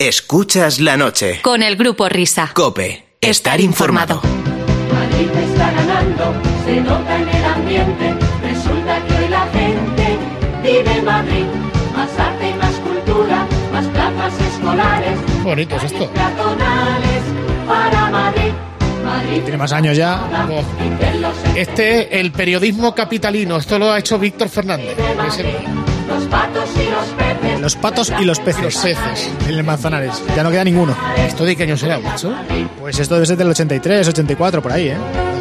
Escuchas la noche. Con el Grupo Risa. COPE. Estar informado. Madrid está ganando, se nota en el ambiente. Resulta que hoy la gente vive en Madrid. Más arte y más cultura, más plazas escolares. Qué bonito es esto. Peatonales para Madrid. Tiene más años ya. Este es el periodismo capitalino. Esto lo ha hecho Víctor Fernández. Los patos y los peces. Los patos y los peces. Los peces. En el Manzanares. Ya no queda ninguno. ¿Esto de qué año será, macho? Pues esto debe ser del 83, 84, por ahí, ¿eh?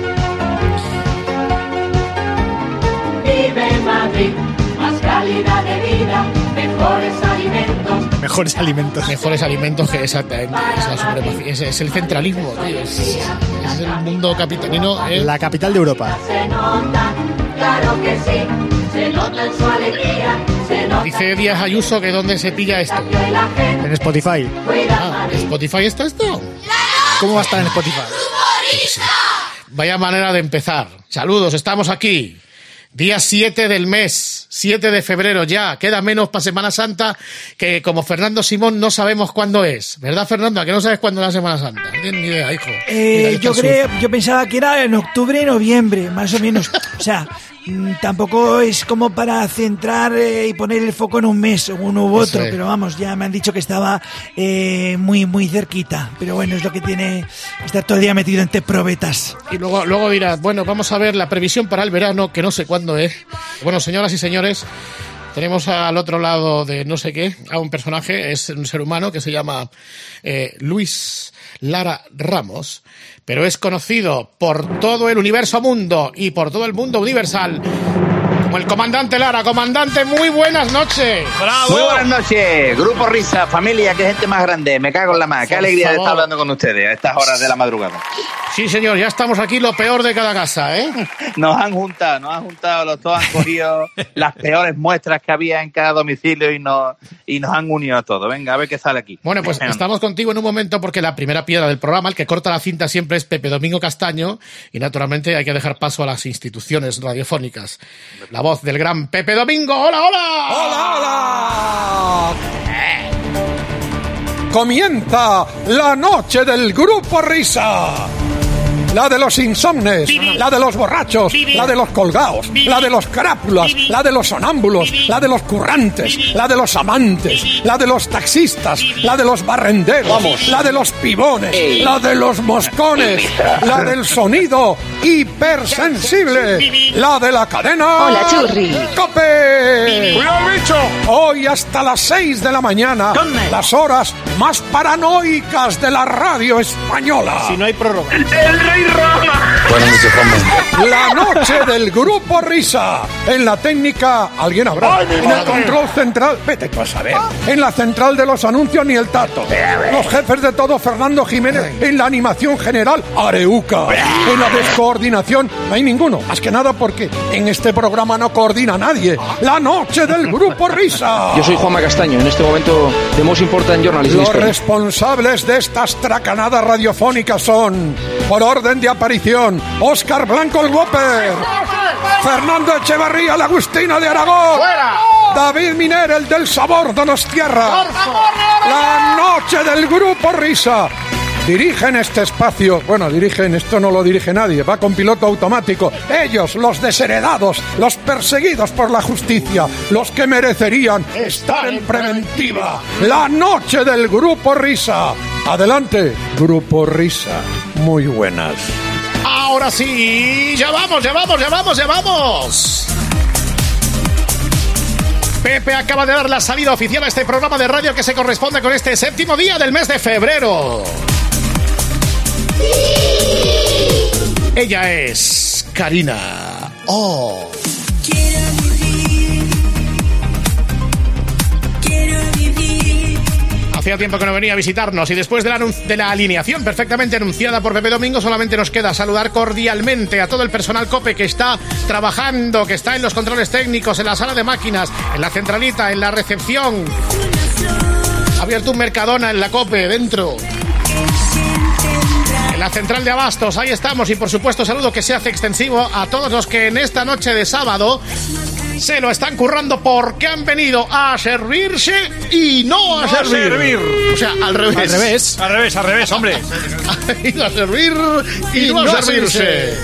Vive en Madrid, más calidad de vida, mejores alimentos. Mejores alimentos. Mejores alimentos que exactamente. Es la supremacía. Es el centralismo, tío. Es el mundo capitalino. La capital de Europa. Se nota, claro que sí, se nota en su alegría, se nota. Dice Díaz Ayuso que dónde se pilla esto. En Spotify. ¿En Spotify está esto? ¿Cómo va a estar en Spotify? Vaya manera de empezar. Saludos, estamos aquí. Día 7 del mes, 7 de febrero ya. Queda menos para Semana Santa, que como Fernando Simón no sabemos cuándo es. ¿Verdad, Fernando? ¿A que no sabes cuándo es la Semana Santa? No tienes ni idea, hijo. Yo pensaba que era en octubre, noviembre, más o menos. O sea, tampoco es como para centrar y poner el foco en un mes, uno u otro. Pero vamos, ya me han dicho que estaba muy cerquita. Pero bueno, es lo que tiene estar todo el día metido entre probetas. Y luego dirás, bueno, vamos a ver la previsión para el verano, que no sé cuándo es. Bueno, señoras y señores, tenemos al otro lado de no sé qué a un personaje, es un ser humano que se llama Luis Lara Ramos, pero es conocido por todo el universo mundo y por todo el mundo universal como el Comandante Lara. Comandante, muy buenas noches. ¡Bravo! Muy buenas noches, Grupo Risa, familia, qué gente más grande, me cago en la mar. Qué alegría de estar hablando con ustedes a estas horas de la madrugada. Sí, señor, ya estamos aquí, lo peor de cada casa, ¿eh? Nos han juntado, los dos han cogido las peores muestras que había en cada domicilio y nos han unido a todos. Venga, a ver qué sale aquí. Bueno, pues estamos contigo en un momento porque la primera piedra del programa, el que corta la cinta siempre es Pepe Domingo Castaño, y naturalmente hay que dejar paso a las instituciones radiofónicas. La voz del gran Pepe Domingo. ¡Hola, hola! ¡Hola, hola! Comienza la noche del Grupo Risa. La de los insomnes, la de los borrachos, la de los colgados, la de los crápulas, la de los sonámbulos, la de los currantes, la de los amantes, la de los taxistas, la de los barrenderos, la de los pibones, la de los moscones, la del sonido hipersensible, la de la cadena. Hola, Churri. ¡COPE! ¡Cuidado, bicho! Hoy hasta las 6 de la mañana, las horas más paranoicas de la radio española. Si no hay prórroga. ¡El Rey Rama! La noche del Grupo Risa. En la técnica, alguien habrá. En el control central, vete tú a saber. En la central de los anuncios, ni el tato. Los jefes de todo, Fernando Jiménez. En la animación general, Areuca. En la descoordinación, no hay ninguno. Más que nada porque en este programa no coordina nadie. La noche del Grupo Risa. Yo soy Juanma Castaño, en este momento The Most Important Journalist. Los responsables de estas tracanadas radiofónicas son, por orden de aparición, Óscar Blanco el Whopper, Fernando Echevarría, la Agustina de Aragón, David Miner, el del Sabor Donostierra. La noche del Grupo Risa. Dirigen este espacio, esto no lo dirige nadie, va con piloto automático. Ellos, los desheredados, los perseguidos por la justicia, los que merecerían estar en preventiva. La noche del Grupo Risa. Adelante, Grupo Risa. Muy buenas. Ahora sí, ya vamos. Pepe acaba de dar la salida oficial a este programa de radio que se corresponde con este 7º día del mes de febrero. Ella es Karina O. Hacía tiempo que no venía a visitarnos y después de la alineación perfectamente anunciada por Pepe Domingo solamente nos queda saludar cordialmente a todo el personal COPE que está trabajando, que está en los controles técnicos, en la sala de máquinas, en la centralita, en la recepción. Ha abierto un Mercadona en la COPE dentro. En la central de abastos, ahí estamos. Y por supuesto saludo que se hace extensivo a todos los que en esta noche de sábado se lo están currando porque han venido a servirse y no a servir. O sea, al revés. Al revés, hombre. Han ido a servir y no a servirse.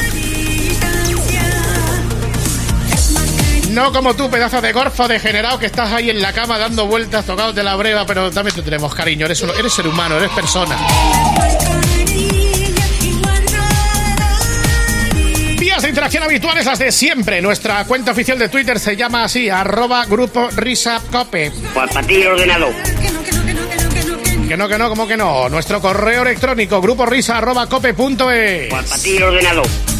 No como tú, pedazo de gorfo degenerado que estás ahí en la cama dando vueltas, tocados de la breva, pero también te tenemos cariño, eres ser humano, eres persona. Vías de interacción habituales, las de siempre. Nuestra cuenta oficial de Twitter se llama así, @Grupo Risa Cope. Pues para ti ordenado. Que no, ¿cómo que no? Nuestro correo electrónico, gruporisa@cope.es. Pues para ti ordenado.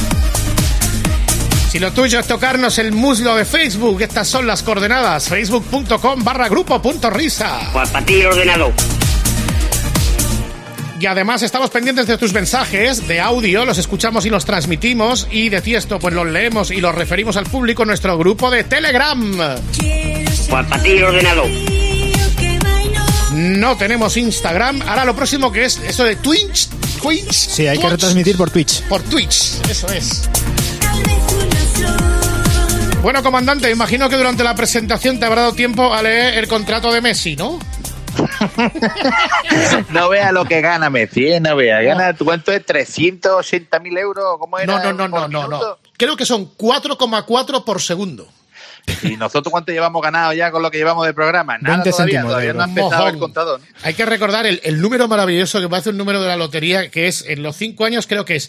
Si lo tuyo es tocarnos el muslo de Facebook, estas son las coordenadas: facebook.com/grupo.risa. Pues para ti ordenado. Y además estamos pendientes de tus mensajes de audio, los escuchamos y los transmitimos, y de Tiesto pues los leemos y los referimos al público en nuestro grupo de Telegram. Pues para ti ordenado. No tenemos Instagram. Ahora lo próximo que es eso de Twitch. Sí, hay que retransmitir por Twitch. Por Twitch, eso es. Bueno, comandante, imagino que durante la presentación te habrá dado tiempo a leer el contrato de Messi, ¿no? No vea lo que gana Messi, no vea. Gana, ¿cuánto es? 380.000 euros. ¿Cómo era? No. Creo que son 4,4 por segundo. ¿Y nosotros cuánto llevamos ganado ya con lo que llevamos de programa? Nada 20 todavía céntimos no ha empezado el contador, ¿no? Hay que recordar el número maravilloso que parece un número de la lotería, que es en los 5 años creo que es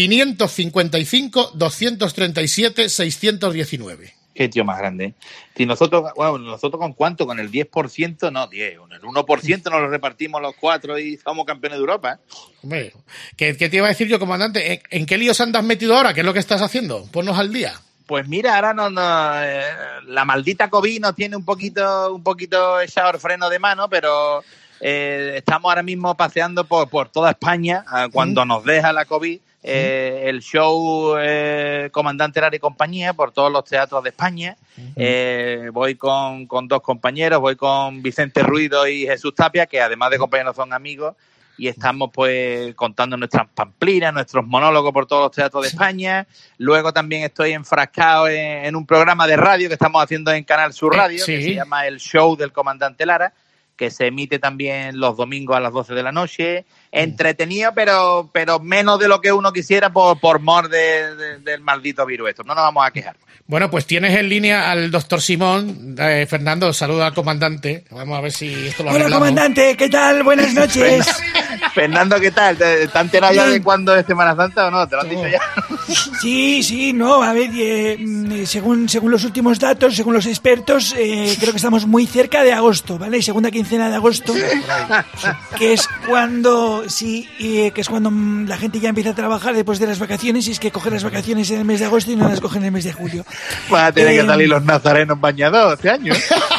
555-237-619. Qué tío más grande. Si nosotros, nosotros con cuánto, con el 10%, no, 10, con el 1% nos lo repartimos los 4 y somos campeones de Europa. Hombre, ¿qué te iba a decir yo, comandante? ¿En qué líos andas metido ahora? ¿Qué es lo que estás haciendo? Ponnos al día. Pues mira, ahora la maldita COVID nos tiene un poquito echado el freno de mano, pero estamos ahora mismo paseando por toda España cuando nos deja la COVID. El show Comandante Lara y compañía por todos los teatros de España. Voy con 2 compañeros, voy con Vicente Ruido y Jesús Tapia, que además de compañeros son amigos, y estamos pues contando nuestras pamplinas, nuestros monólogos por todos los teatros de España. Luego también estoy enfrascado en un programa de radio que estamos haciendo en Canal Sur Radio, que se llama El Show del Comandante Lara, que se emite también los domingos a las 12 de la noche. Entretenido, pero menos de lo que uno quisiera por mor del maldito virus. Esto no nos vamos a quejar. Bueno, pues tienes en línea al doctor Simón. Fernando, saluda al comandante. Vamos a ver si esto lo arreglamos. Hola, comandante, ¿qué tal? Buenas noches. Fernando, ¿qué tal? ¿Te has enterado ya de cuándo es Semana Santa o no? ¿Te lo han dicho ya? Sí, no, a ver, según los últimos datos, según los expertos, creo que estamos muy cerca de agosto, ¿vale? Segunda quincena de agosto, que es cuando la gente ya empieza a trabajar después de las vacaciones, y es que coge las vacaciones en el mes de agosto y no las coge en el mes de julio. Van a tener que salir los nazarenos bañados este año.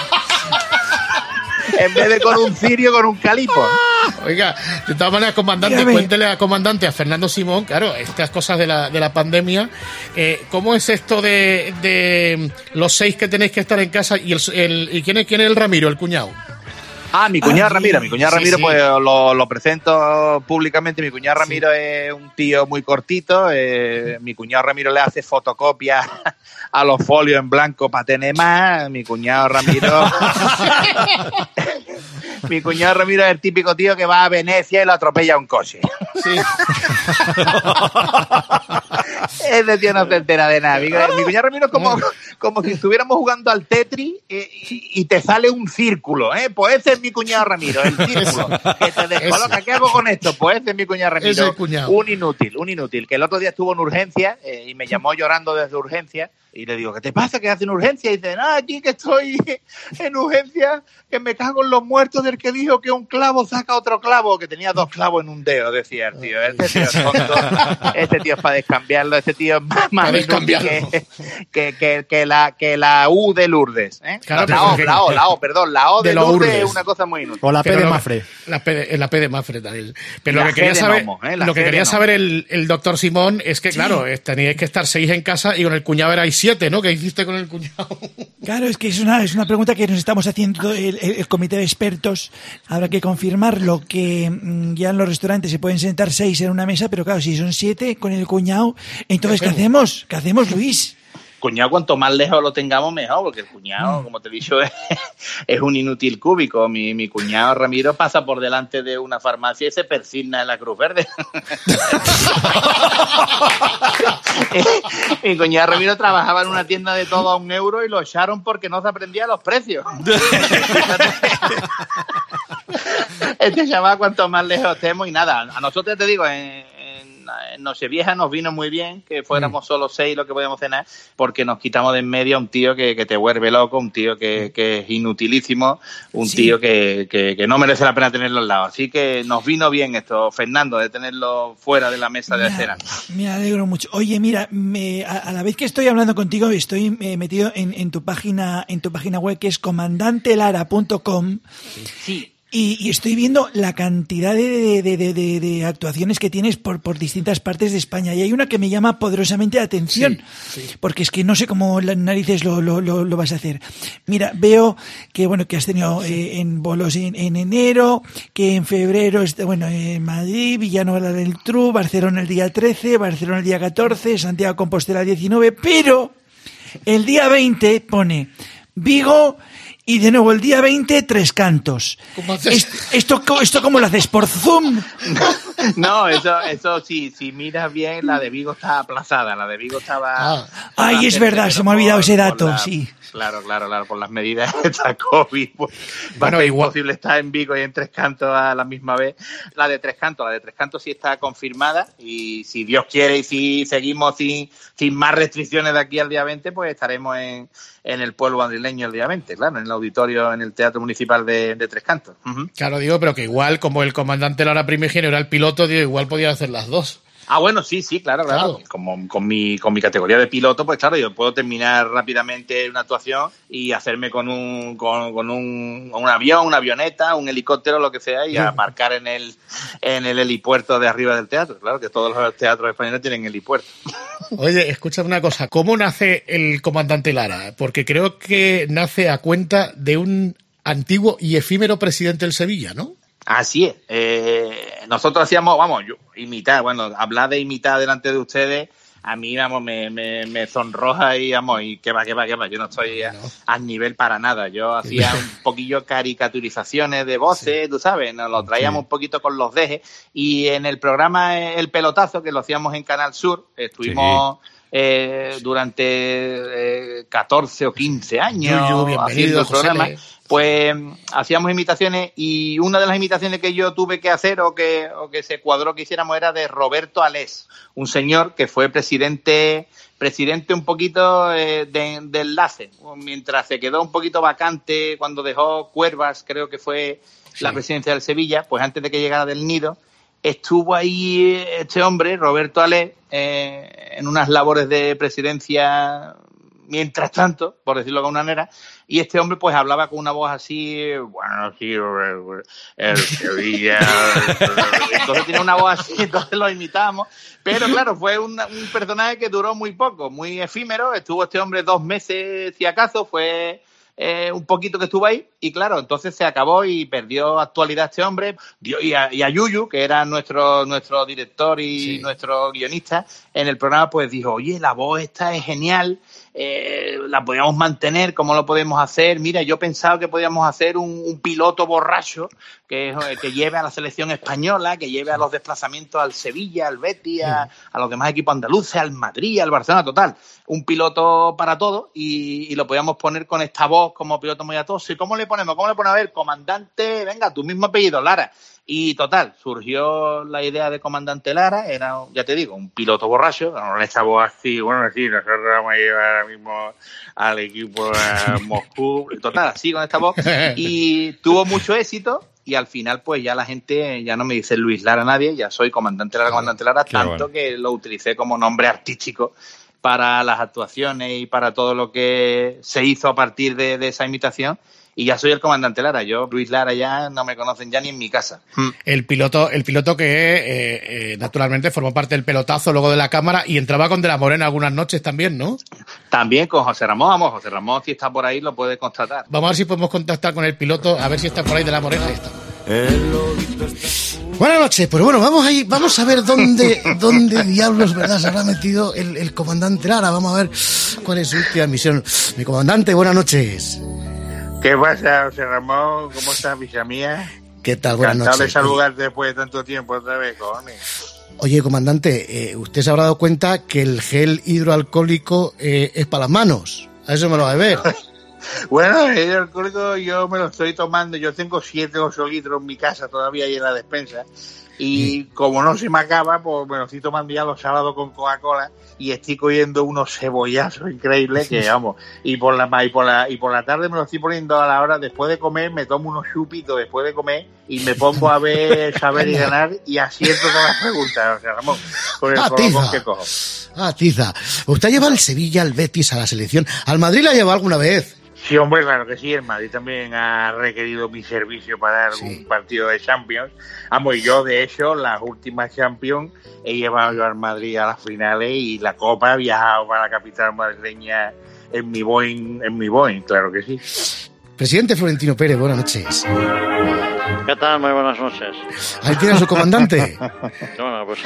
En vez de con un cirio, con un calipo. Oiga, de todas maneras, comandante, cuéntele a comandante, a Fernando Simón, claro, estas cosas de la pandemia. ¿Cómo es esto de los 6 que tenéis que estar en casa y quién es el Ramiro, el cuñado? Mi cuñado Ramiro. Mi cuñado Ramiro, sí. Pues lo presento públicamente. Mi cuñado Ramiro es un tío muy cortito. Mi cuñado Ramiro le hace fotocopias a los folios en blanco para tener más. Mi cuñado Ramiro... Mi cuñado Ramiro es el típico tío que va a Venecia y lo atropella un coche. Sí. Ese tío no se entera de nada. Mi cuñado Ramiro es como si estuviéramos jugando al Tetris y te sale un círculo. Pues ese es mi cuñado Ramiro, el círculo que te descoloca. ¿Qué hago con esto? Pues ese es mi cuñado Ramiro. Un inútil. Que el otro día estuvo en urgencia y me llamó llorando desde urgencia. Y le digo, ¿qué te pasa? ¿Qué haces en urgencia? Y dice, aquí que estoy en urgencia, que me cago en los muertos del que dijo que un clavo saca otro clavo, que tenía 2 clavos en un dedo, decía el tío. Este tío es tonto, este tío es para descambiarlo, este tío es más que la U de Lourdes. Claro, la O de Lourdes es una cosa muy inútil. O la P de Mafre. La P de Mafre también. Pero lo que quería saber el doctor Simón es que, claro, teníais que estar 6 en casa y con el cuñado erais 7, ¿no? ¿Qué hiciste con el cuñado? Claro, es que es una pregunta que nos estamos haciendo el comité de expertos. Habrá que confirmarlo, que ya en los restaurantes se pueden sentar 6 en una mesa, pero claro, si son 7 con el cuñado, entonces ¿qué hacemos? ¿Qué hacemos, Luis? Cuñado, cuanto más lejos lo tengamos, mejor, porque el cuñado, como te he dicho, es un inútil cúbico. Mi cuñado Ramiro pasa por delante de una farmacia y se persigna en la Cruz Verde. Mi cuñado Ramiro trabajaba en una tienda de todo a €1 y lo echaron porque no se aprendía los precios. Este chaval, cuanto más lejos estemos, y nada, a nosotros te digo, en Nochevieja nos vino muy bien que fuéramos solo 6 lo que podíamos cenar, porque nos quitamos de en medio a un tío que te vuelve loco, un tío que es inutilísimo, un tío que no merece la pena tenerlo al lado. Así que nos vino bien esto, Fernando, de tenerlo fuera de la mesa de cena. Me alegro mucho. Oye, mira, a la vez que estoy hablando contigo, estoy metido en tu página web, que es comandantelara.com. Sí. Y estoy viendo la cantidad de actuaciones que tienes por distintas partes de España. Y hay una que me llama poderosamente la atención. Sí. Porque es que no sé cómo las narices lo vas a hacer. Mira, veo que has tenido en bolos en enero, que en febrero, en Madrid, Villanueva del Tru, Barcelona el día 13, Barcelona el día 14, Santiago Compostela el 19, pero el día 20 pone Vigo. Y de nuevo, el día 20, Tres Cantos. ¿Cómo haces? ¿Esto cómo lo haces? ¿Por Zoom? No, eso sí, si miras bien, la de Vigo está aplazada. La de Vigo estaba... Ay, es verdad, se me ha olvidado ese dato, sí. Claro, por las medidas de esta COVID. Pues, bueno, es imposible estar en Vigo y en Tres Cantos a la misma vez. La de Tres Cantos sí está confirmada, y si Dios quiere y si seguimos sin más restricciones de aquí al día 20, pues estaremos en el pueblo madrileño el día 20, claro, en el auditorio, en el Teatro Municipal de Tres Cantos. Uh-huh. Claro, digo, pero que igual, como el comandante Lara Primigenio era el piloto, digo, igual podía hacer las dos. Ah, bueno, sí, claro. Como con mi categoría de piloto, pues claro, yo puedo terminar rápidamente una actuación y hacerme con un avión, una avioneta, un helicóptero, lo que sea, y aparcar en el helipuerto de arriba del teatro. Claro, que todos los teatros españoles tienen helipuerto. Oye, escúchame una cosa, ¿cómo nace el comandante Lara? Porque creo que nace a cuenta de un antiguo y efímero presidente del Sevilla, ¿no? Así es. Nosotros hacíamos, hablar de imitar delante de ustedes, a mí, me sonroja y que va. Yo no estoy al nivel para nada. Yo hacía un poquillo caricaturizaciones de voces, tú sabes, nos lo traíamos un poquito con los dejes. Y en el programa El Pelotazo, que lo hacíamos en Canal Sur, estuvimos... durante 14 o 15 años haciendo el programa, pues hacíamos imitaciones, y una de las imitaciones que yo tuve que hacer o que se cuadró que hiciéramos era de Roberto Alés, un señor que fue presidente un poquito de enlace, mientras se quedó un poquito vacante cuando dejó Cuervas, creo que fue la presidencia del Sevilla, pues antes de que llegara del Nido, estuvo ahí este hombre, Roberto Alés, en unas labores de presidencia mientras tanto, por decirlo de alguna manera, y este hombre pues hablaba con una voz así, el Sevilla, entonces tenía una voz así, entonces lo imitábamos, pero claro, fue un personaje que duró muy poco, muy efímero, estuvo este hombre 2 meses, si acaso, fue... un poquito que estuvo ahí, y claro, entonces se acabó y perdió actualidad este hombre, y a Yuyu, que era nuestro director y nuestro guionista en el programa, pues dijo, oye, la voz esta es genial, la podíamos mantener, ¿cómo lo podemos hacer? Mira, yo pensaba que podíamos hacer un piloto borracho que lleve a la selección española, que lleve a los desplazamientos al Sevilla, al Betis, a los demás equipos andaluces, al Madrid, al Barcelona, total. Un piloto para todo, y lo podíamos poner con esta voz como piloto muy atoso. ¿Y cómo le ponemos? A ver, comandante, venga, tu mismo apellido, Lara. Y total, surgió la idea de comandante Lara, era, ya te digo, un piloto borracho, con esta voz así, nosotros vamos a llevar ahora mismo al equipo de Moscú, total, así con esta voz, y tuvo mucho éxito. Y al final, pues ya la gente ya no me dice Luis Lara nadie, ya soy comandante Lara, tanto que lo utilicé como nombre artístico para las actuaciones y para todo lo que se hizo a partir de esa imitación. Y ya soy el comandante Lara. Yo, Luis Lara, ya no me conocen ya ni en mi casa. El piloto que naturalmente formó parte del pelotazo, luego de la cámara, y entraba con De la Morena algunas noches también, ¿no? También con José Ramón. José Ramón, si está por ahí, lo puede constatar. Vamos a ver si podemos contactar con el piloto, a ver si está por ahí De la Morena. Ahí está. Buenas noches, pues bueno, vamos a ver dónde diablos, ¿verdad?, se habrá metido el comandante Lara. Vamos a ver cuál es su última misión. Mi comandante, buenas noches. ¿Qué pasa, José Ramón? ¿Cómo estás, hija mía? ¿Qué tal? Buenas noches. Encantado de saludarte después de tanto tiempo otra vez, cojones. Oye, comandante, usted se habrá dado cuenta que el gel hidroalcohólico es para las manos. A eso me lo va a ver. Bueno, el hidroalcohólico yo me lo estoy tomando. Yo tengo 7 o 8 litros en mi casa todavía ahí en la despensa. Y como no se me acaba, pues me lo estoy tomando ya los sábados con Coca-Cola y estoy cogiendo unos cebollazos increíbles que, vamos, y por la tarde me lo estoy poniendo a la hora, después de comer, me tomo unos chupitos después de comer y me pongo a ver Saber y Ganar y acierto todas las preguntas, o sea, Ramón, con el colocón que cojo. Tiza. ¿Usted ha llevado al Sevilla, al Betis, a la selección? ¿Al Madrid la ha llevado alguna vez? Sí, hombre, claro que sí. El Madrid también ha requerido mi servicio para dar un partido de Champions. Vamos, y yo, de hecho, las últimas Champions he llevado yo al Madrid a las finales y la Copa he viajado para la capital madrileña en mi Boeing, claro que sí. Presidente Florentino Pérez, buenas noches. ¿Qué tal? Muy buenas noches. Ahí tiene a su comandante. Bueno, pues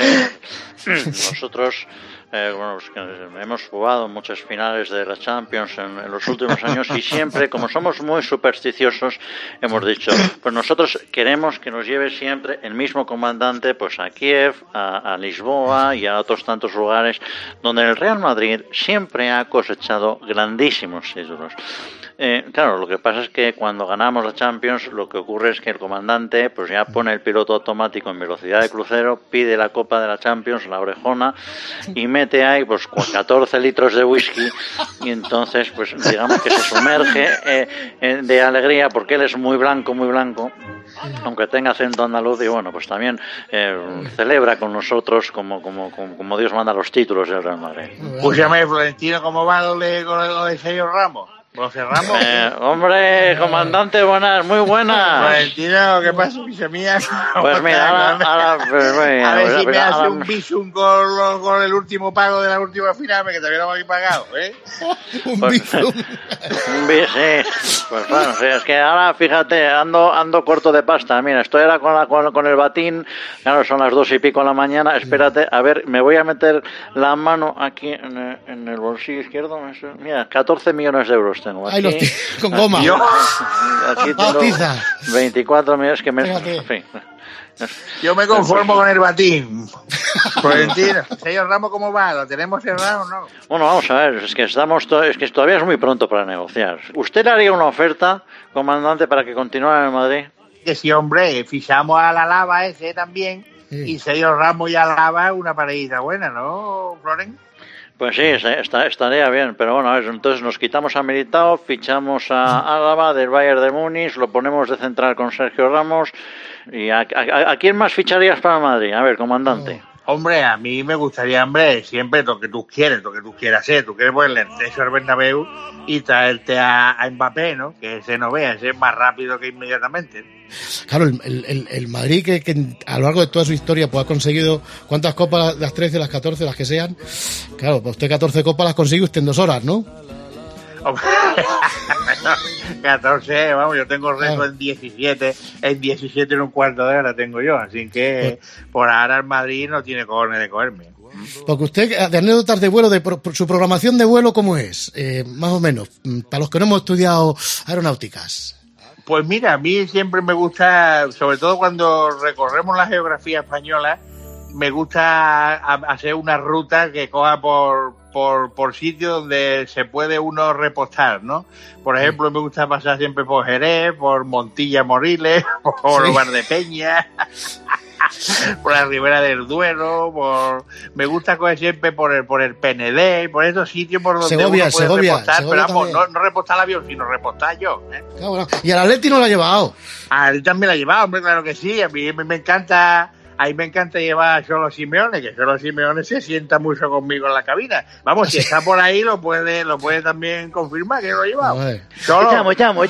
nosotros pues, hemos jugado muchas finales de la Champions en los últimos años y siempre, como somos muy supersticiosos, hemos dicho, pues nosotros queremos que nos lleve siempre el mismo comandante pues a Kiev, a Lisboa y a otros tantos lugares donde el Real Madrid siempre ha cosechado grandísimos títulos. Claro, lo que pasa es que cuando ganamos la Champions lo que ocurre es que el comandante pues ya pone el piloto automático en velocidad de crucero, pide la Copa de la Champions, la orejona, y mete ahí pues 14 litros de whisky y entonces pues digamos que se sumerge de alegría porque él es muy blanco, aunque tenga acento andaluz, y bueno, pues también celebra con nosotros como Dios manda los títulos del Real Madrid. Escúchame, Florentino, ¿cómo va lo de Sergio Ramos? ¿Lo cerramos? Hombre, comandante, buenas, muy buenas. Florentino, ¿qué pasa, hija mía? Pues mira, ahora a ver si me hace un bisum con el último pago de la última final, que todavía no me habéis pagado, ¿eh? Un bisum. Sí, pues bueno, sí, es que ahora, fíjate, ando corto de pasta. Mira, estoy ahora con el batín, claro, son las 2:00 y pico de la mañana, espérate, a ver, me voy a meter la mano aquí en el bolsillo izquierdo, mira, 14 millones de euros tengo aquí. Ahí con goma. Aquí tengo 24 millones que me... En fin. Yo me conformo con el batín. Florentino, señor Ramos, ¿cómo va? ¿Lo tenemos cerrado o no? Bueno, vamos a ver, es que todavía es muy pronto para negociar. ¿Usted le haría una oferta, comandante, para que continuara en el Madrid? Que sí, hombre, fichamos a la Lava ese también, y señor Ramos y a la Lava una parejita buena, ¿no, Floren? Pues sí, estaría bien, pero bueno, a ver, entonces nos quitamos a Militao, fichamos a Álava del Bayern de Múnich, lo ponemos de central con Sergio Ramos, y ¿a quién más ficharías para Madrid? A ver, comandante. Hombre, a mí me gustaría, hombre, siempre lo que tú quieras hacer. Tú quieres ponerle el techo al Bernabéu y traerte a Mbappé, ¿no? Que ese no vea, ese es más rápido que inmediatamente. Claro, el Madrid que a lo largo de toda su historia pues ha conseguido ¿cuántas copas? Las 13, las 14, las que sean. Claro, pues usted 14 copas las consigue usted en 2 horas, ¿no? 14, vamos, yo tengo récord en 17 en un cuarto de hora tengo yo, así que por ahora el Madrid no tiene cojones de cogerme. Porque usted, de anécdotas de vuelo, su programación de vuelo, ¿cómo es? Más o menos, para los que no hemos estudiado aeronáuticas. Pues mira, a mí siempre me gusta, sobre todo cuando recorremos la geografía española, me gusta hacer una ruta que coja por sitios donde se puede uno repostar, ¿no? Por ejemplo, me gusta pasar siempre por Jerez, por Montilla Moriles, por Valdepeña, por la Ribera del Duero, me gusta coger siempre por el PND, por esos sitios por donde uno puede repostar, pero vamos, no repostar el avión, sino repostar yo, ¿eh? Claro, y al Atleti no lo ha llevado. Al también la ha llevado, hombre, claro que sí, a mí me encanta... Ahí me encanta llevar a Cholo Simeone, que Cholo Simeone se sienta mucho conmigo en la cabina. Vamos, si está por ahí, lo puede también confirmar que lo he llevado. Cholo. Estamos.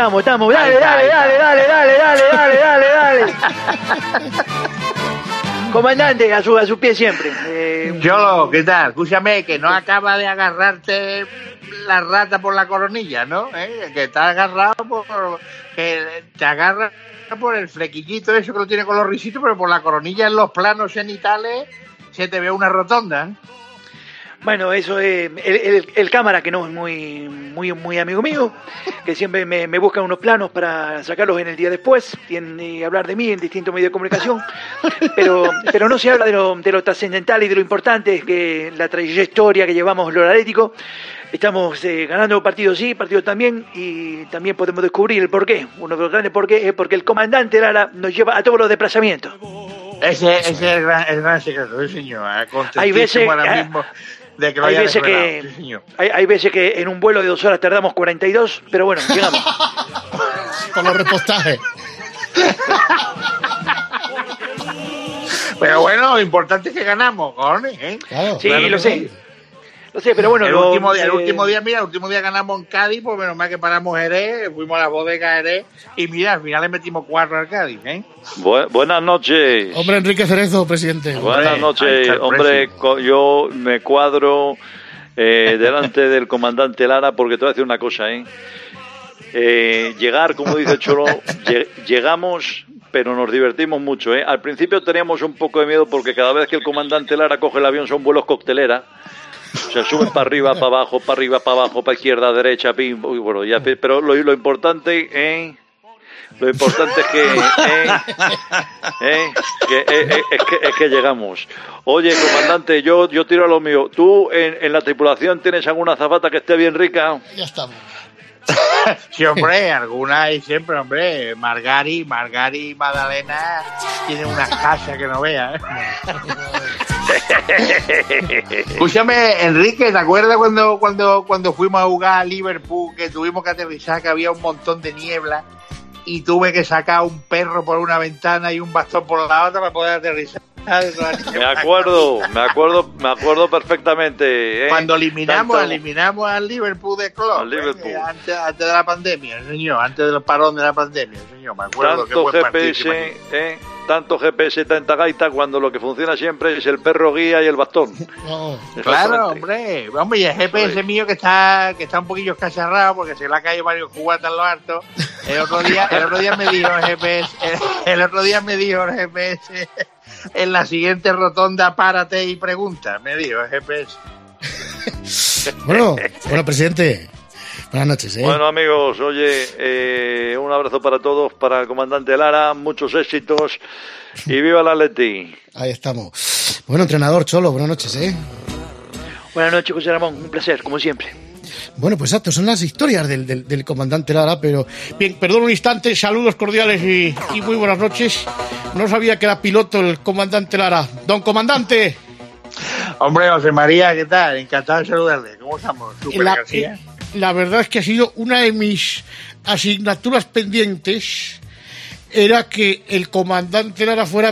Dale. Comandante, a su pie siempre. Cholo, ¿qué tal? Escúchame, que no acaba de agarrarte la rata por la coronilla, ¿no? Que está agarrado que te agarra por el flequillito eso que lo tiene con los risitos, pero por la coronilla en los planos genitales se te ve una rotonda. Bueno, eso es el cámara, que no es muy amigo mío, que siempre me busca unos planos para sacarlos en el día después y hablar de mí en distintos medios de comunicación, pero no se habla de lo trascendental y de lo importante que la trayectoria que llevamos los atléticos. Estamos ganando partidos sí, partidos también, y también podemos descubrir el porqué. Uno de los grandes porqués es porque el comandante Lara nos lleva a todos los desplazamientos. Ese es el gran secreto, sí, señor. Hay veces ahora mismo de que lo haya desvelado, sí, señor. Hay veces que en un vuelo de 2 horas tardamos 42, pero bueno, llegamos. Con los repostajes. Pero bueno, lo importante es que ganamos, cojones, ¿eh? Claro, sí, claro, lo sé. Lo sé, pero bueno... El último día ganamos en Cádiz, pues menos mal que paramos Jerez, fuimos a la bodega Jerez, y mira, al final le metimos 4 al Cádiz, ¿eh? Buenas noches. Hombre, Enrique Cerezo, presidente. Buenas noches. Hombre, yo me cuadro delante del comandante Lara, porque te voy a decir una cosa, llegar, como dice Cholo, llegamos, pero nos divertimos mucho, Al principio teníamos un poco de miedo, porque cada vez que el comandante Lara coge el avión son vuelos coctelera. O sea, suben para arriba, para abajo, para izquierda, derecha, pim, bueno, ya, pero lo importante, es que llegamos. Oye, comandante, yo tiro a lo mío. ¿Tú en la tripulación tienes alguna azafata que esté bien rica? Ya estamos. Sí, hombre, alguna hay siempre, hombre. Margari, Magdalena tienen unas casas que no veas, Escúchame, Enrique, ¿te acuerdas cuando fuimos a jugar a Liverpool, que tuvimos que aterrizar, que había un montón de niebla y tuve que sacar un perro por una ventana y un bastón por la otra para poder aterrizar? Me acuerdo perfectamente. Cuando eliminamos al Liverpool de club, antes de la pandemia, señor, antes del parón de la pandemia, señor, me acuerdo. Tanto GPS, tanta gaita, cuando lo que funciona siempre es el perro guía y el bastón. Oh. Claro, hombre, y el GPS mío que está un poquillo escacharrado porque se le ha caído varios cubatas en lo harto. El otro día me dijo el GPS, en la siguiente rotonda párate y pregunta, me dijo el GPS. Bueno, presidente, buenas noches, Bueno, amigos, oye, un abrazo para todos, para el comandante Lara, muchos éxitos y viva el Atleti. Ahí estamos. Bueno, entrenador Cholo, buenas noches, Buenas noches, José Ramón, un placer, como siempre. Bueno, pues exacto, son las historias del comandante Lara, pero... Bien, perdón un instante, saludos cordiales y muy buenas noches. No sabía que era piloto el comandante Lara. ¡Don comandante! Hombre, José María, ¿qué tal? Encantado de saludarle. ¿Cómo estamos? La verdad es que ha sido una de mis asignaturas pendientes, era que el comandante Lara fuera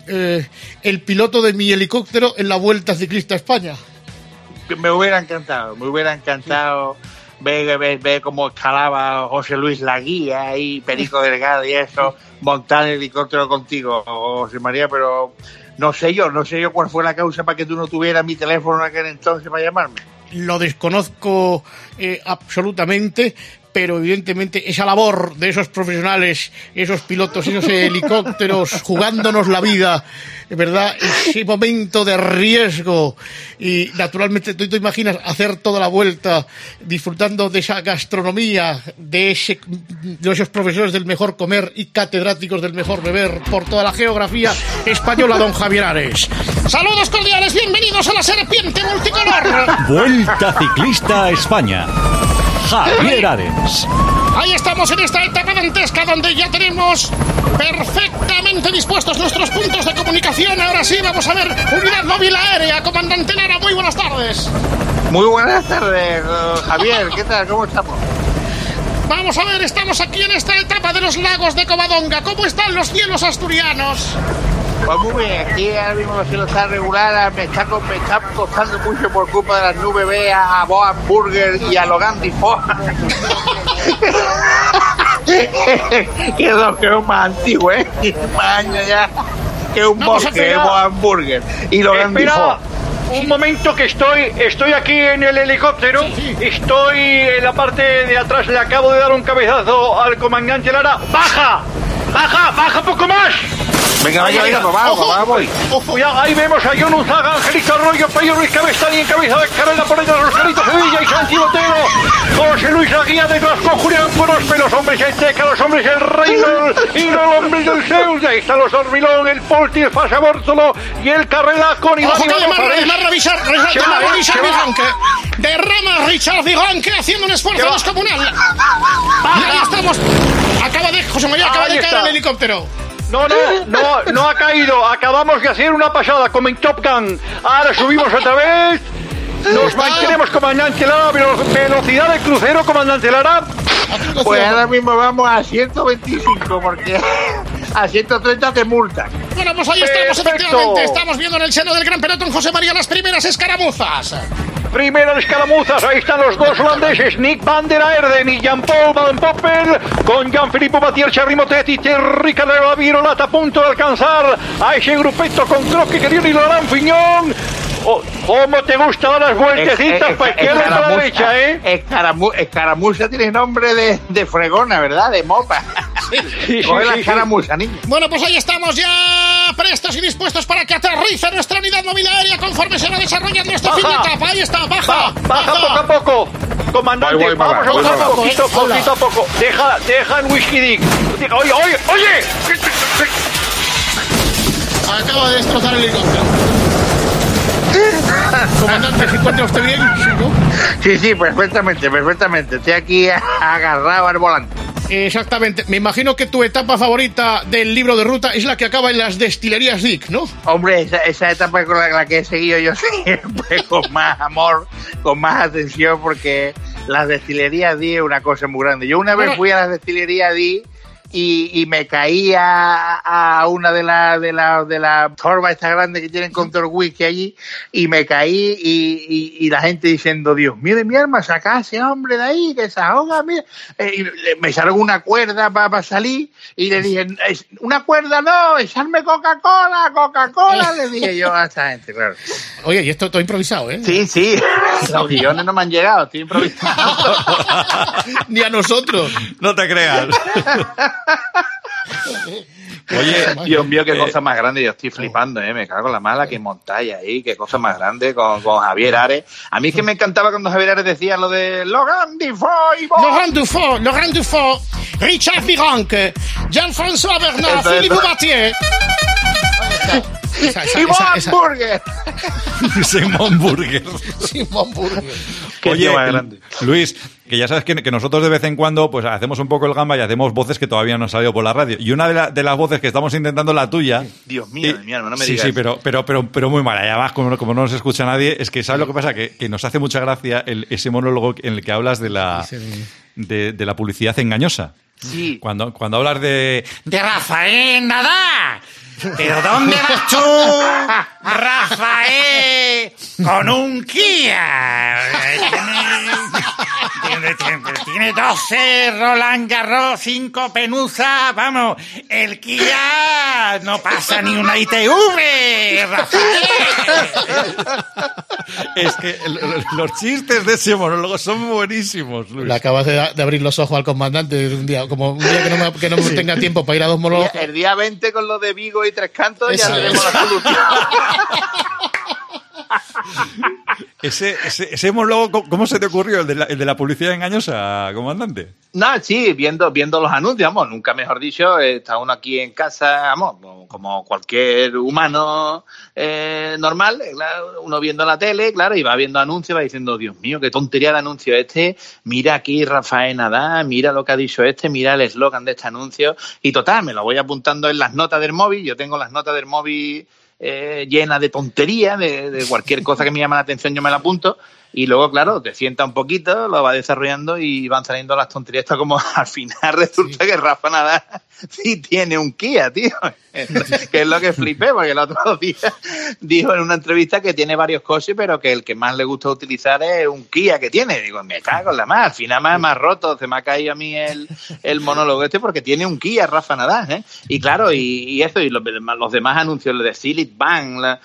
el piloto de mi helicóptero en la Vuelta Ciclista a España. Me hubiera encantado ver cómo escalaba José Luis Laguía y Perico Delgado y eso, montar el helicóptero contigo, José María, pero no sé yo cuál fue la causa para que tú no tuvieras mi teléfono en aquel entonces para llamarme. Lo desconozco absolutamente, pero evidentemente esa labor de esos profesionales, esos pilotos, esos helicópteros jugándonos la vida, ¿verdad? Ese momento de riesgo y naturalmente tú te imaginas hacer toda la vuelta disfrutando de esa gastronomía, de esos profesores del mejor comer y catedráticos del mejor beber por toda la geografía española, don Javier Ares. Saludos cordiales, bienvenidos a la Serpiente Multicolor. Vuelta Ciclista a España. Javier Ares. Ahí estamos en esta etapa dantesca donde ya tenemos perfectamente dispuestos nuestros puntos de comunicación. Ahora sí, vamos a ver unidad móvil aérea. Comandante Lara, muy buenas tardes. Muy buenas tardes, Javier. ¿Qué tal? ¿Cómo estamos? Vamos a ver, estamos aquí en esta etapa de los lagos de Covadonga. ¿Cómo están los cielos asturianos? Pues muy bien, aquí ahora mismo los cielos están regulares, me está costando mucho por culpa de las nubes Bea, a Boa Burger y a Logan Difo. Que es más antiguo, más años ya, que un bosque, hamburger. Y lo Espera, un momento que estoy aquí en el helicóptero. Estoy en la parte de atrás. Le acabo de dar un cabezazo al comandante Lara. ¡Baja poco más! Venga, vamos. Cuidado, ahí vemos a John Unzaga, Angelito Arroyo, Pello Ruiz Cabestany en cabeza de carrera por detrás, Roscarito Sevilla y Santi Botero. José Luis la guía detrás con Julián Puros, los hombres el Teca, los hombres el Reino y los hombres del Zeus. Ahí están los Dormilón, el Polti, el Fasa Bórtolo y el Carrela con Iván Derrama Richard Viranque haciendo un esfuerzo descomunal. Y ahí estamos. José María acaba de caer en el helicóptero. No ha caído. Acabamos de hacer una pasada como en Top Gun. Ahora subimos otra vez. Nos mantenemos, comandante Lara. Velocidad de crucero, comandante Lara. Pues ahora mismo vamos a 125 porque a 130 te multan. Bueno, pues ahí estamos, efectivamente. Estamos viendo en el seno del gran pelotón, José María, las primeras escaramuzas. Ahí están los dos holandeses, Nick van der Aerden y Jan-Paul van Poppel, con Gianfilippo Mathieu, Rimotet y Terry Calero Virolata a punto de alcanzar a ese grupito con Croque, Querido y Laurent Fignon. ¿Cómo te gusta dar las vueltecitas para izquierda y para derecha, Escaramuza tiene nombre de fregona, ¿verdad? De mopa. Coge la escaramuza, niño. Bueno, pues ahí estamos ya prestos y dispuestos para que aterrice nuestra unidad móvil aérea conforme se va desarrollando esta fin de etapa. Ahí está, baja poco a poco. Comandante, vamos a bajar poquito a poco. Deja el whisky dick. Oye. Acaba de destrozar el helicóptero. Comandante, ¿se encuentra usted bien? Sí, perfectamente. Estoy aquí agarrado al volante. Exactamente. Me imagino que tu etapa favorita del libro de ruta es la que acaba en las destilerías Dick, ¿no? Hombre, esa etapa con la que he seguido yo siempre con más amor, con más atención, porque las destilerías Dick es una cosa muy grande. Yo una vez fui a las destilerías Dick y me caí a una de las torbas estas grandes que tienen con todo el whisky allí, y me caí y la gente diciendo, Dios mío de mi alma, saca a ese hombre de ahí que se ahoga, mira. Y me echaron una cuerda para salir y le dije, una cuerda no, echarme Coca-Cola, le dije yo a esta gente, claro. Oye, y esto todo improvisado, ¿eh? Sí, los guiones no me han llegado, estoy improvisado. Ni a nosotros. No te creas. Oye, Dios mío, qué cosa más grande. Yo estoy flipando, me cago en la mala que montáis ahí, qué cosa más grande con Javier Ares. A mí es que me encantaba cuando Javier Ares decía lo de Laurent Dufaux, Richard Viranque, Jean-François Bernard, Philippe Mathieu. Simón Burger. Oye, Luis, que ya sabes que nosotros de vez en cuando pues hacemos un poco el gamba y hacemos voces que todavía no han salido por la radio. Y una de las voces que estamos intentando, la tuya... Dios mío, de mi alma, no me digas. Sí, pero muy mala. Y además, como no nos escucha nadie, es que ¿sabes lo que pasa? Que nos hace mucha gracia ese monólogo en el que hablas de la publicidad engañosa. Sí. Cuando hablas de Rafael Nadal. ¿Pero dónde vas tú, Rafael, con un Kia? Tiene 12 Roland Garros, 5 Penusa, vamos, el Kia no pasa ni una ITV, Rafael. Es que los chistes de ese monólogo son buenísimos, Luis. Le acabas de abrir los ojos al comandante un día que no tenga tiempo para ir a dos monólogos. El día 20 con lo de Vigo y Tres Cantos ya tenemos la solución. Ese monólogo, ¿cómo se te ocurrió? ¿El de la publicidad engañosa, comandante? No, sí, viendo los anuncios, vamos, nunca mejor dicho, está uno aquí en casa, vamos, como cualquier humano normal, claro, uno viendo la tele, claro, y va viendo anuncios, va diciendo, Dios mío, qué tontería de anuncio mira aquí Rafael Nadal, mira lo que ha dicho mira el eslogan de este anuncio, y total, me lo voy apuntando en las notas del móvil, yo tengo las notas del móvil llena de tonterías, de cualquier cosa que me llama la atención yo me la apunto, Y luego, claro, te sienta un poquito, lo vas desarrollando y van saliendo las tonterías. Esto como al final resulta que Rafa Nadal sí tiene un Kia, tío. Que es lo que flipé, porque el otro día dijo en una entrevista que tiene varios coches, pero que el que más le gusta utilizar es un Kia que tiene. Digo, me cago en la más. Al final me ha roto, se me ha caído a mí el monólogo porque tiene un Kia Rafa Nadal, ¿eh? Y claro, y eso, y los demás anuncios, el de Silit Bank,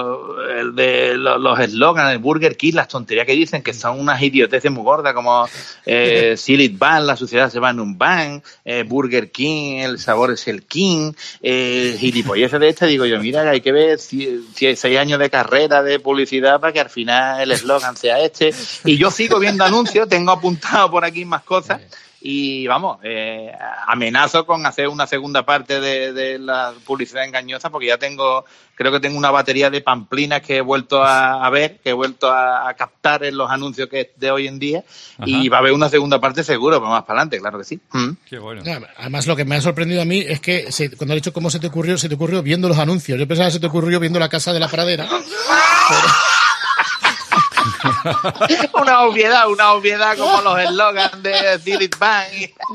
los eslogans, el Burger King, las tonterías que dicen que son unas idioteces muy gordas, como Silit Bank, la sociedad se va en un bank, Burger King, el sabor es el King, gilipolleces de digo yo, mira, hay que ver 6 años de carrera de publicidad para que al final el eslogan sea este. Y yo sigo viendo anuncios, tengo apuntado por aquí más cosas. Y vamos, amenazo con hacer una segunda parte de la publicidad engañosa, porque ya creo que tengo una batería de pamplinas que he vuelto a ver, que he vuelto a captar en los anuncios que de hoy en día. Ajá. Y va a haber una segunda parte seguro, pero más para adelante, claro que sí. Qué bueno. Además, lo que me ha sorprendido a mí es que cuando he dicho cómo se te ocurrió viendo los anuncios. Yo pensaba que se te ocurrió viendo La Casa de la Pradera. una obviedad como los eslogans de Silit Bank.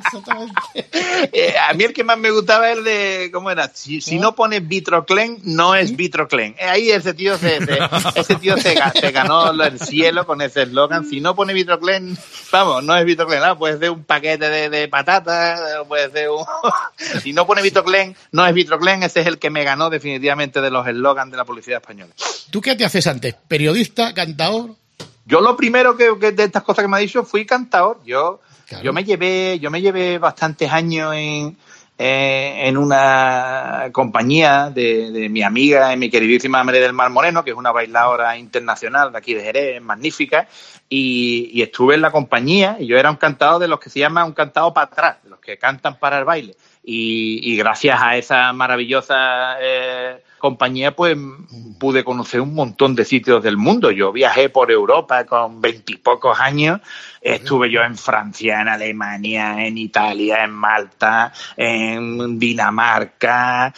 A mí el que más me gustaba es el de, ¿cómo era? Si no pones Vitroclen, no es Vitroclen. Ahí ese tío se ganó el cielo con ese eslogan. Si no pones Vitroclen, vamos, no es Vitroclen. Puede ser un paquete de patatas, puede ser Si no pones Vitroclen, no es Vitroclen. Ese es el que me ganó definitivamente de los eslogans de la publicidad española. ¿Tú qué te haces antes? ¿Periodista? ¿Cantador? Yo lo primero que de estas cosas que me ha dicho fui cantador. Yo me llevé bastantes años en una compañía de mi amiga, mi queridísima María del Mar Moreno, que es una bailadora internacional de aquí de Jerez, magnífica, y estuve en la compañía y yo era un cantador de los que se llama un cantado para atrás, de los que cantan para el baile. Y gracias a esa maravillosa compañía, pues pude conocer un montón de sitios del mundo. Yo viajé por Europa con 20 y pocos años. Estuve yo en Francia, en Alemania, en Italia, en Malta, en Dinamarca.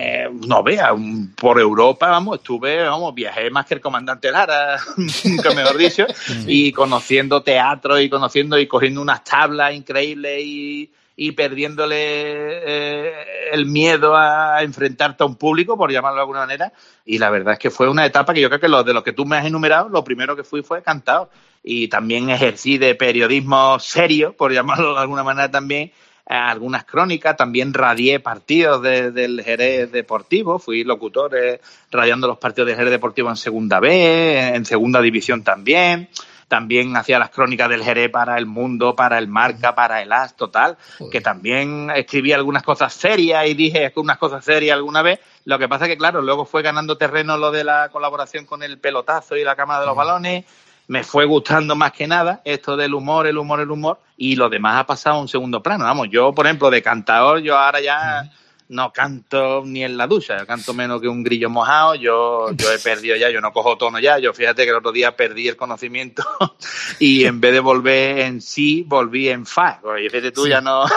Por Europa, viajé más que el comandante Lara, nunca mejor dicho, y conociendo teatro y cogiendo unas tablas increíbles y perdiéndole el miedo a enfrentarte a un público, por llamarlo de alguna manera. Y la verdad es que fue una etapa que yo creo que de los que tú me has enumerado, lo primero que fue cantado. Y también ejercí de periodismo serio, por llamarlo de alguna manera también, algunas crónicas. También radié partidos del Jerez Deportivo. Fui locutor radiando los partidos del Jerez Deportivo en Segunda B, en Segunda División también. También hacía las crónicas del Jerez para El Mundo, para El Marca, para El As, total, que también escribí algunas cosas serias y dije unas cosas serias alguna vez. Lo que pasa es que, claro, luego fue ganando terreno lo de la colaboración con El Pelotazo y La Cámara de los Balones. Me fue gustando más que nada esto del humor, y lo demás ha pasado a un segundo plano. Vamos, yo, por ejemplo, de cantador, yo ahora ya no canto ni en la ducha, canto menos que un grillo mojado. Yo he perdido ya, yo no cojo tono ya. Yo fíjate que el otro día perdí el conocimiento y en vez de volver en sí, volví en fa. Y fíjate tú, ya no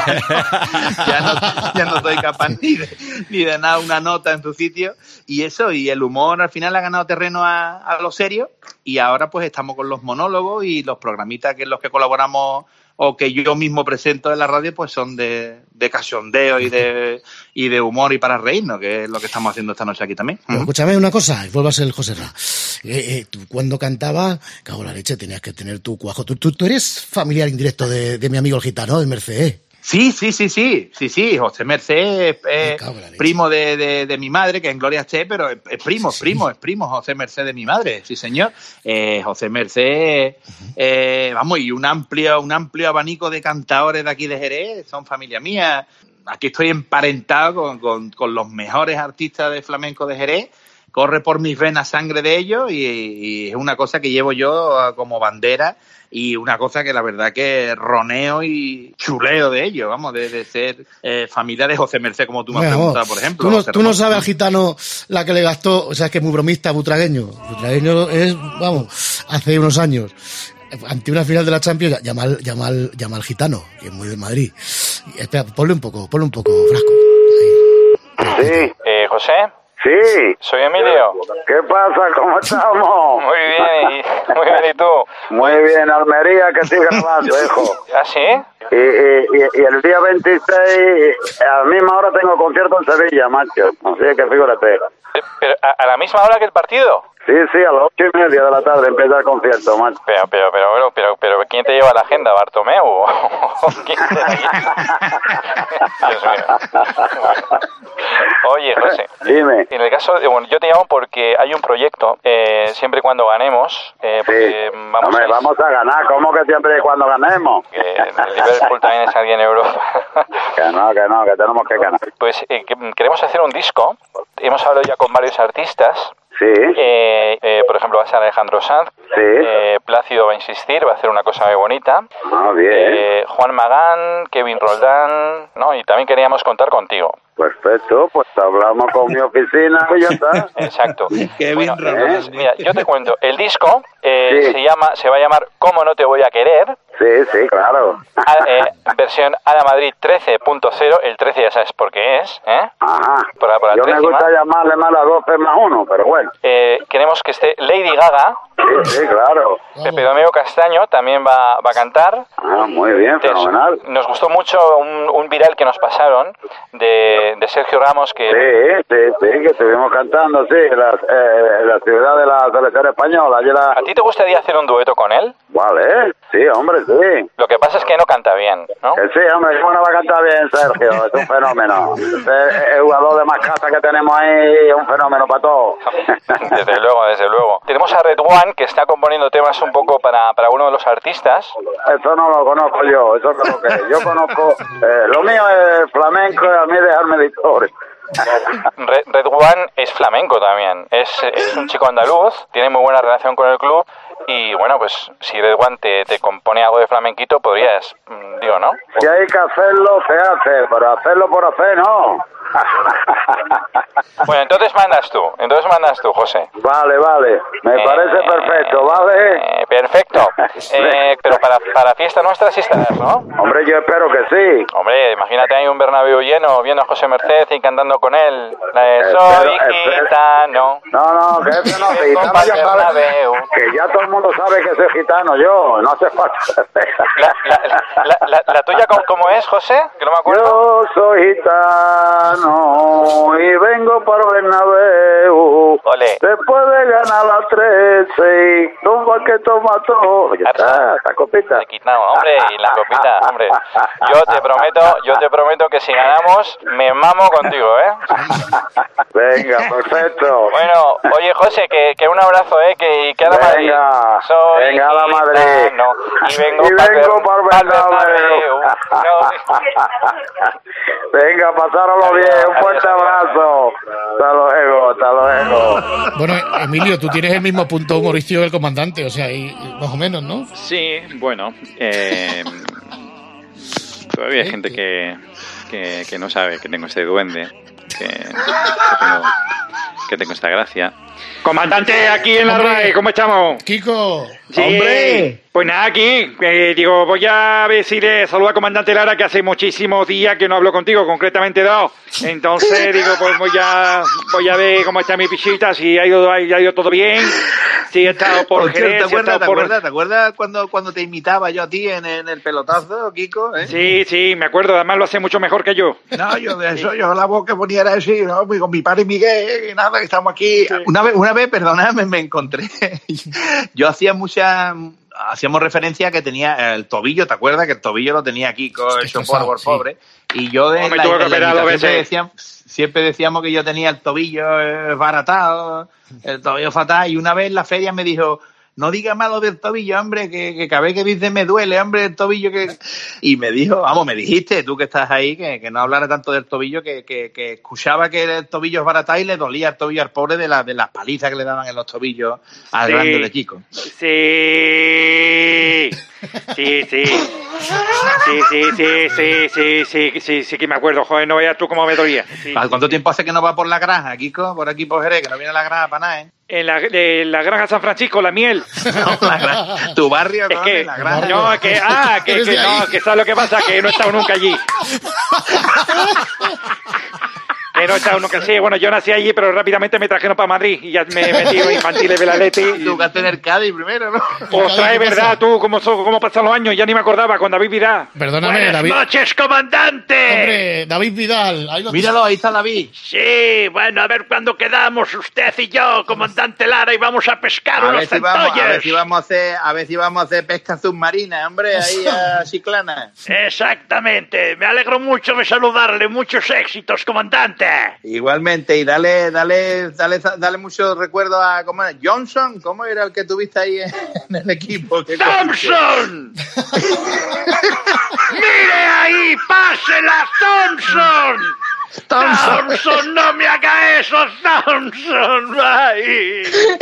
soy capaz ni de nada una nota en su sitio. Y eso, y el humor al final ha ganado terreno a lo serio, y ahora pues estamos con los monólogos y los programitas que en los que colaboramos o que yo mismo presento en la radio, pues son de cachondeo y de humor y para reírnos, que es lo que estamos haciendo esta noche aquí también. Pero escúchame una cosa, y vuelvo a ser el José Ra. Tú cuando cantabas, cago en la leche, tenías que tener tu cuajo. Tú eres familiar indirecto de mi amigo el gitano, del Merced. Sí, José Merced es primo de mi madre, que en gloria esté, pero es primo José Merced de mi madre, sí señor. José Merced, y un amplio abanico de cantadores de aquí de Jerez, son familia mía. Aquí estoy emparentado con los mejores artistas de flamenco de Jerez. Corre por mis venas sangre de ellos y es una cosa que llevo yo como bandera, y una cosa que la verdad que roneo y chuleo de ellos, de ser familia de José Merced, como tú me has preguntado, por ejemplo. Tú no sabes al gitano la que le gastó, o sea, es que es muy bromista, butragueño. Butragueño es, hace unos años, ante una final de la Champions, llama al gitano, que es muy de Madrid. Espera, ponle un poco, Frasco. Sí, José. Sí. Soy Emilio. ¿Qué pasa? ¿Cómo estamos? Muy bien, ¿y tú? Muy bien, Almería, que estoy grabando, hijo. ¿Ah, sí? Y el día 26, a la misma hora tengo concierto en Sevilla, macho. Así que figúrate. ¿Pero a la misma hora que el partido? Sí, a las 8:30 de la tarde empieza el concierto, macho. Pero ¿quién te lleva la agenda, Bartomeu? ¿Quién te la lleva? Dios mío. Oye, José. Dime. En el caso, bueno, yo te llamo porque hay un proyecto, siempre y cuando ganemos. Porque vamos a ganar. ¿Cómo que siempre y cuando ganemos? Que el Liverpool también es alguien en Europa. Que tenemos que ganar. Pues queremos hacer un disco. Hemos hablado ya con varios artistas. Sí. Por ejemplo, va a ser Alejandro Sanz. Sí. Plácido va a insistir, va a hacer una cosa muy bonita. Ah, bien. Juan Magán, Kevin Roldán, ¿no? Y también queríamos contar contigo. Perfecto, pues hablamos con mi oficina y ya está. Exacto. Kevin Roldán. Mira, yo te cuento, el disco se va a llamar ¿Cómo no te voy a querer? Sí, claro. Versión Ada Madrid 13.0, el 13 ya sabes por qué es, ¿eh? Ajá. Por yo me gusta llamarle más a 12 más 1, pero bueno. Queremos que esté Lady Gaga. Sí, claro. Pepe Domingo Castaño también va a cantar. Ah, muy bien, fenomenal. Nos gustó mucho un viral que nos pasaron de Sergio Ramos que... Sí, que estuvimos cantando, en la ciudad de la selección española. ¿A ti te gustaría hacer un dueto con él? Vale, sí, hombre, sí. Lo que pasa es que no canta bien, ¿no? Sí, hombre, ¿cómo no va a cantar bien, Sergio? Es un fenómeno. El jugador de más casa que tenemos ahí es un fenómeno para todos. Desde luego. Tenemos a Red One, que está componiendo temas un poco para uno de los artistas. Eso no lo conozco yo, eso es lo que yo conozco. Lo mío es flamenco y a mí dejarme editores. Red One es flamenco también, es un chico andaluz, tiene muy buena relación con el club y bueno, pues si Red One te compone algo de flamenquito podrías, digo, ¿no? Si hay que hacerlo, se hace, pero hacerlo por hacer, no. Bueno, entonces mandas tú, José. Vale, me parece perfecto, ¿vale? Perfecto. Pero para fiesta nuestra sí estarás, ¿no? Hombre, yo espero que sí. Hombre, imagínate ahí un Bernabéu lleno, viendo a José Merced y cantando con él. La de Soy gitano. No, que eso no, gitano ya sabe. Que ya todo el mundo sabe que soy gitano yo, no hace falta. ¿La tuya cómo es, José? Que no me acuerdo. Yo soy gitano y vengo para Bernabéu. Ole. Después de ganar la 13 y toma que toma todo. Ya está, esa copita. Hombre, y la copita, hombre. Yo te prometo que si ganamos, me mamo contigo, ¿eh? Venga, perfecto. Bueno, oye, José, que un abrazo, que a la Madrid. Venga, a la Madrid. Y vengo para Bernabéu. Venga, pasáronlo bien. Un fuerte abrazo. Hasta luego. Bueno, Emilio, tú tienes el mismo punto humorístico que el comandante, o sea, y más o menos, ¿no? Sí, bueno. Todavía hay gente que no sabe que tengo este duende, que tengo esta gracia. Comandante, aquí en la RAE, ¿cómo estamos? Kiko. Sí, ¡Hombre! Pues nada, aquí, voy a ver si le saludo al comandante Lara, que hace muchísimos días que no hablo contigo, concretamente 2. Entonces, pues voy a ver cómo está mi pichita, si ha ido todo bien, si he estado por Jerez, ¿Te acuerdas cuando te imitaba yo a ti en el pelotazo, Kiko? Sí, me acuerdo, además lo hace mucho mejor que yo. No, yo la voz que ponía era así, ¿no? Con mi padre Miguel, y nada, que estamos aquí. Sí. Una vez, perdóname, me encontré. Yo hacíamos referencia a que tenía el tobillo, ¿te acuerdas? Que el tobillo lo tenía Kiko, hecho por pobre. Y yo siempre decíamos que yo tenía el tobillo baratado, el tobillo fatal. Y una vez en la feria me dijo, no digas malo del tobillo, hombre, que cada vez que dices me duele, hombre, el tobillo que... Y me dijo, me dijiste, tú que estás ahí, que no hablara tanto del tobillo, que escuchaba que el tobillo es baratado y le dolía el tobillo al pobre de las palizas que le daban en los tobillos al grande de Kiko. Sí, que me acuerdo, joder, no veas tú cómo me dolía. Sí. ¿Cuánto tiempo hace que no va por la granja, Kiko? Por aquí por Jerez, que no viene a la granja para nada, ¿eh? En la granja San Francisco, la miel. No, tu barrio, es que, la granja. No, que ¿sabes lo que pasa? Que no he estado nunca allí. Pero está uno que sí. Bueno, yo nací allí, pero rápidamente me trajeron para Madrid y ya me metí en infantiles del Atleti. Tú que tener Cádiz primero, ¿no? Ostras, es verdad, tú, cómo pasan los años, ya ni me acordaba, con David Vidal. Perdóname, Buenas David. noches, comandante. Hombre, David Vidal. Míralo, ahí está David. Sí, bueno, a ver cuándo quedamos usted y yo, comandante Lara, y vamos a pescar A unos ver si vamos centolles. a ver si vamos a hacer pesca submarina, hombre, ahí a Chiclana. Exactamente, me alegro mucho de saludarle, muchos éxitos, comandante. Igualmente, y dale mucho recuerdo a ¿cómo era? Johnson, ¿cómo era el que tuviste ahí en el equipo? ¡Thompson! ¡Mire ahí! ¡Pásela, Thompson! ¡Thompson, no me haga eso, Thompson! ¡Ay!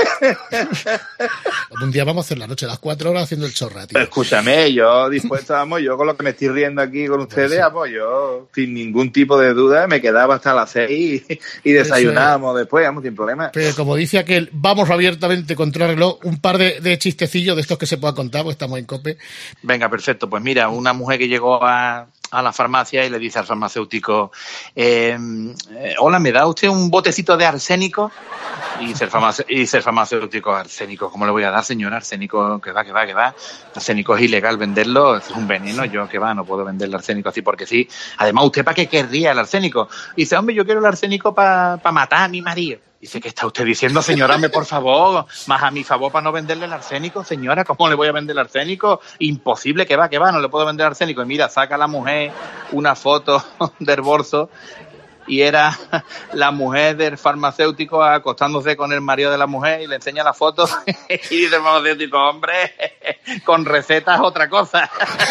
Un día vamos a hacer la noche, las 4 horas haciendo el chorra, tío. Escúchame, yo dispuesto, vamos, yo con lo que me estoy riendo aquí con ustedes, vamos, yo sin ningún tipo de duda me quedaba hasta las 6 y desayunábamos después, vamos, sin problema. Pero como dice aquel, vamos abiertamente contra el reloj, un par de chistecillos de estos que se puedan contar, porque estamos en COPE. Venga, perfecto. Pues mira, una mujer que llegó a la farmacia y le dice al farmacéutico, hola, ¿me da usted un botecito de arsénico? Y dice el farmacéutico, arsénico, ¿cómo le voy a dar, señora? Arsénico, que va. Arsénico es ilegal venderlo, es un veneno, yo que va, no puedo vender el arsénico así porque sí. Además, ¿usted para qué querría el arsénico? Y dice, hombre, yo quiero el arsénico para matar a mi marido. Dice, ¿qué está usted diciendo, señora? Por favor, más a mi favor para no venderle el arsénico, señora. ¿Cómo le voy a vender el arsénico? Imposible, que va, no le puedo vender el arsénico. Y mira, saca la mujer una foto del bolso y era la mujer del farmacéutico acostándose con el marido de la mujer y le enseña la foto y dice el farmacéutico, hombre, con recetas otra cosa.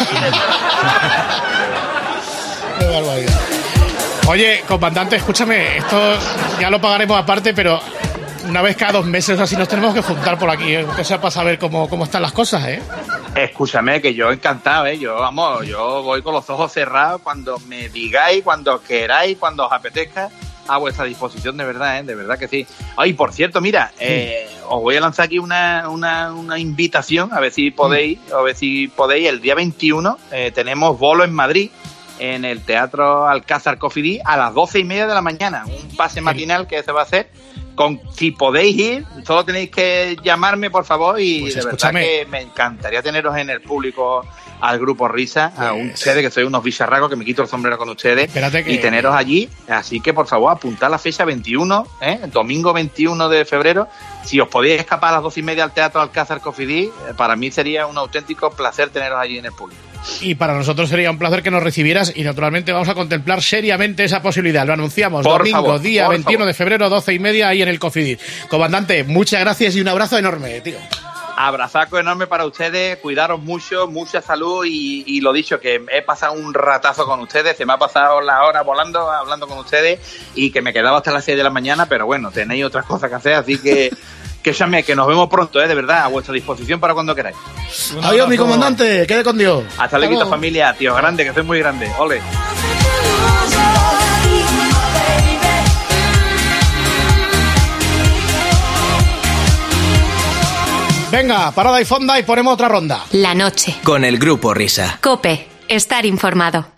Qué barbaridad. Oye, comandante, escúchame, esto ya lo pagaremos aparte, pero una vez cada 2 meses así nos tenemos que juntar por aquí, que sea para saber cómo están las cosas, ¿eh? Escúchame, que yo encantado, ¿eh? Yo voy con los ojos cerrados cuando me digáis, cuando queráis, cuando os apetezca, a vuestra disposición, de verdad, ¿eh? De verdad que sí. Ay, por cierto, mira, os voy a lanzar aquí una invitación, a ver si podéis, el día 21 tenemos bolo en Madrid, en el Teatro Alcázar Cofidis a las 12:30 de la mañana. Un pase matinal que se va a hacer. Si podéis ir, solo tenéis que llamarme, por favor, y pues de escúchame, verdad que me encantaría teneros en el público al Grupo Risa, a ustedes, que soy unos bicharracos, que me quito el sombrero con ustedes, y teneros allí. Así que, por favor, apuntad la fecha 21, domingo 21 de febrero. Si os podéis escapar a las 12:30 al Teatro Alcázar Cofidis, para mí sería un auténtico placer teneros allí en el público. Y para nosotros sería un placer que nos recibieras y naturalmente vamos a contemplar seriamente esa posibilidad. Lo anunciamos, domingo, día 21 de febrero, 12:30, ahí en el Cofidis. Comandante, muchas gracias y un abrazo enorme, tío. Abrazaco enorme para ustedes, cuidaros mucho, mucha salud y lo dicho, que he pasado un ratazo con ustedes, se me ha pasado la hora volando, hablando con ustedes y que me quedaba hasta las 6 de la mañana, pero bueno, tenéis otras cosas que hacer, así que que nos vemos pronto, de verdad, a vuestra disposición para cuando queráis. Adiós, mi comandante, quede con Dios. Hasta luego, familia, tío grande, que soy muy grande, ole. Venga, parada y fonda y ponemos otra ronda. La noche. Con el Grupo Risa. COPE. Estar informado.